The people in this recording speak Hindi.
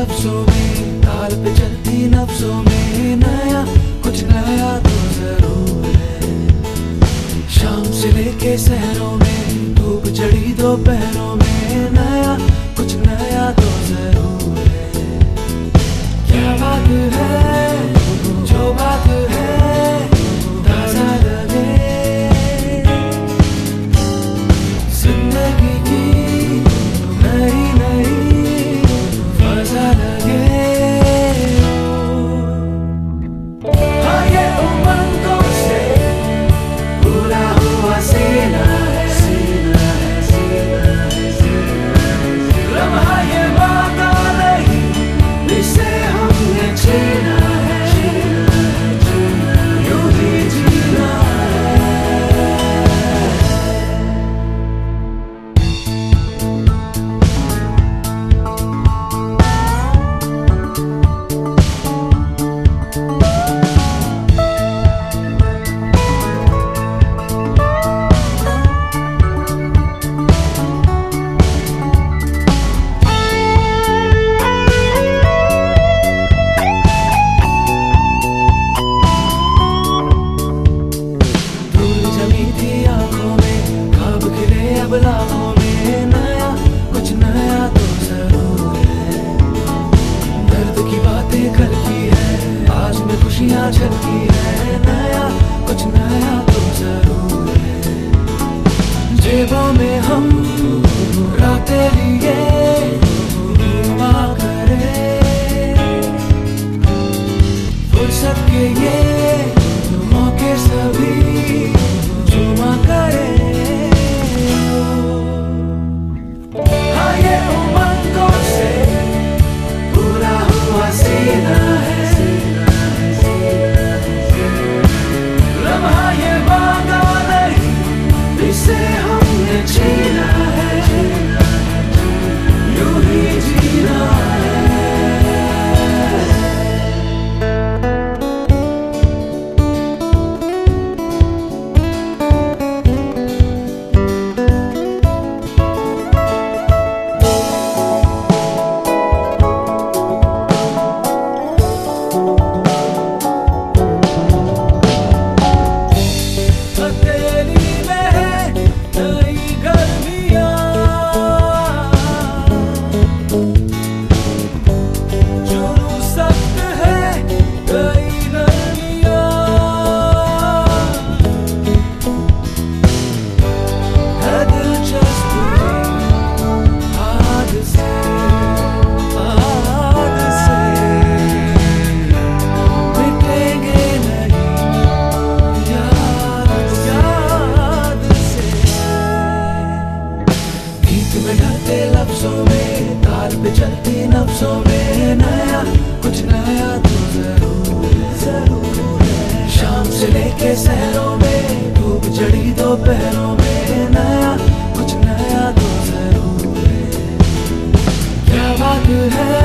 लफ्जों में, ताल पे चलती नफ्सों में, नया कुछ नया तो जरूर है। शाम से लेके शहरों में, धूप चढ़ी दोपहरों में, नया कुछ नया तो जरूर है। क्या बात है जो बात है ताजा लगे, जिंदगी की नई नई मजा लगे। हाँ ये उमंगों से पूरा हुआ सीना है, लम्हा ये वादा नहीं इसे हमने छीना है, यूं ही जीना लाखों में, नया कुछ नया तो जरूर है। दर्द की बातें करती है, आज में खुशियाँ झलकी है, नया कुछ नया तो जरूर है। जेबों में हम रातें लिए घूमा करे, फुर्सत के ये मौके सभी जुमा करे। सीना है, लम्हा ये वादा नहीं इसे हमने छीना है, यूं ही जीना है। लफ्जों में, ताल पे चलती नफ्सों में, नया कुछ नया तो जरूर है। शाम से लेके शहरों में, धूप चढ़ी दोपहरों में, नया कुछ नया तो जरूर है। क्या बात है